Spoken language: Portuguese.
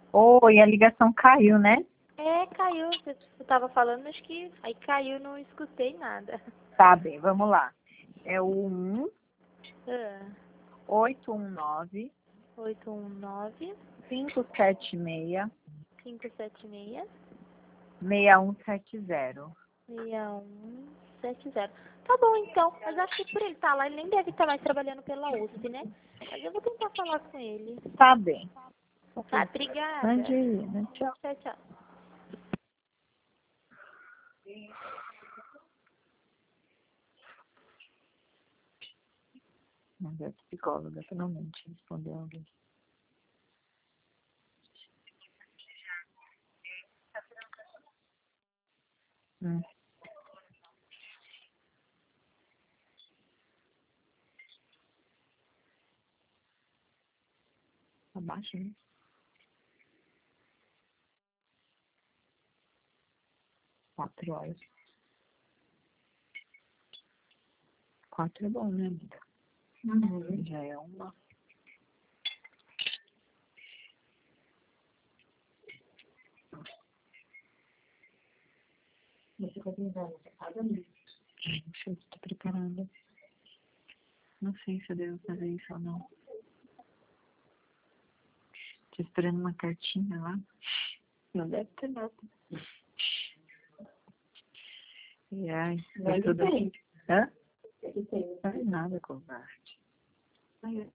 Oi, a ligação caiu, né? É, caiu. Você tava falando, acho que aí caiu, não escutei nada. Tá bem, vamos lá. É o 1 Ah, 819 819 576 576 6170. 6170. Tá bom, então. Mas acho que por ele estar lá, ele nem deve estar mais trabalhando pela USP, né? Mas eu vou tentar falar com ele. Tá bem. Tá, obrigada. Imagina, tchau. Tchau, tchau. Mas é psicóloga, finalmente respondeu alguém. Hum. Abaixa, né? 4 horas. 4 é bom, né, amiga? Já é uma. Você vai pensar nessa casa, né? Ai, não sei se tô preparada. Não sei se eu devo fazer isso ou não. Tô esperando uma cartinha lá. Não deve ter nada. E ai, Vai tudo. diferente. Hã? É diferente. Não faz nada, covarde. Ai,